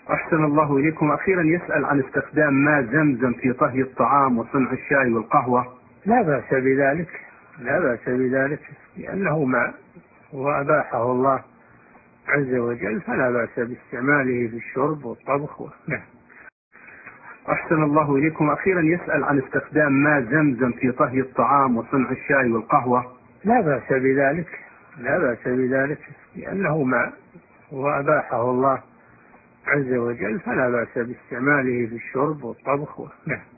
أحسن الله إليكم. أخيرا يسأل عن استخدام ماء زمزم في طهي الطعام وصنع الشاي والقهوة. لا بأس بذلك، لا بأس بذلك، لأنه ماء وأباحه الله عز وجل، فلا بأس باستعماله في الشرب والطبخ. نعم. أحسن الله إليكم. أخيرا يسأل عن استخدام ماء زمزم في طهي الطعام وصنع الشاي والقهوة. لا بأس بذلك، لا بأس بذلك، لأنه ماء وأباحه الله عز وجل، فلا بأس باستعماله في الشرب والطبخ. نعم.